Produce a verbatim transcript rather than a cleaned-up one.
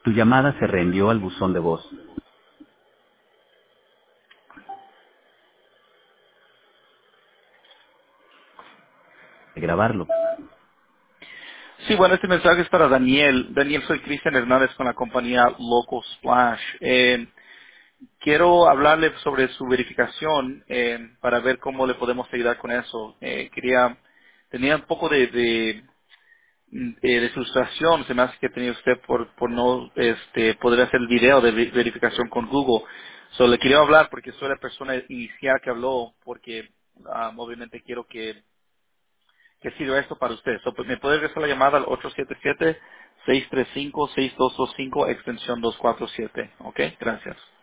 Tu llamada se reenvió al buzón de voz. De grabarlo. Sí, bueno, este mensaje es para Daniel. Daniel, soy Cristian Hernández con la compañía Local Splash. Eh, quiero hablarle sobre su verificación eh, para ver cómo le podemos ayudar con eso. Eh, quería, tenía un poco de, de, eh, de frustración, se me hace que tenía usted por, por no este, poder hacer el video de ve- verificación con Google. So, le quería hablar porque soy la persona inicial que habló, porque ah, obviamente quiero que que sirva esto para usted. So, pues, me puede regresar la llamada al ocho siete siete, seis tres cinco, seis dos dos cinco, extensión dos cuatro siete. ¿Ok? Gracias.